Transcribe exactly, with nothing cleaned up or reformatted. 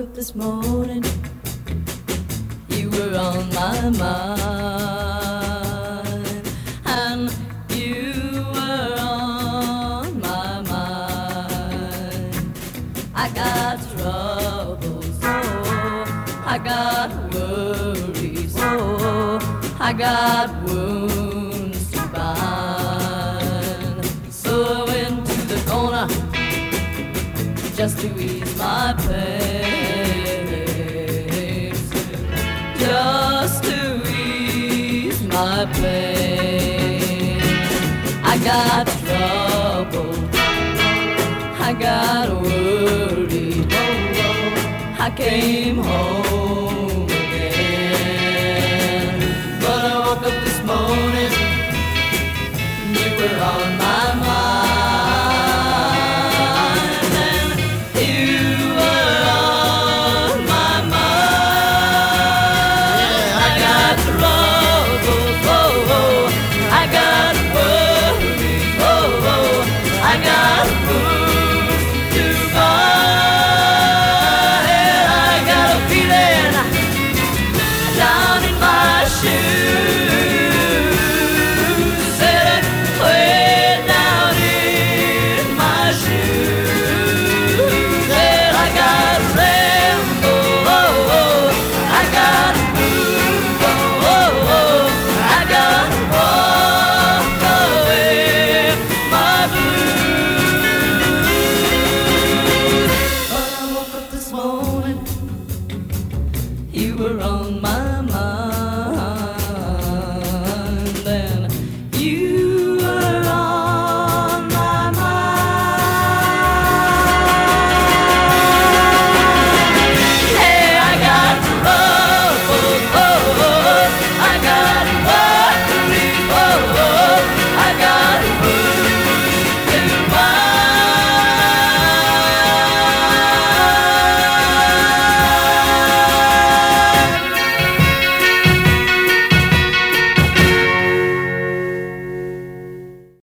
up this morning, you were on my mind, and you were on my mind. I got troubles, oh, I got worries, oh, I got wounds to bind. So I went to the corner just to ease my pain, just to ease my pain. I got trouble, I got worried, oh, oh. I came home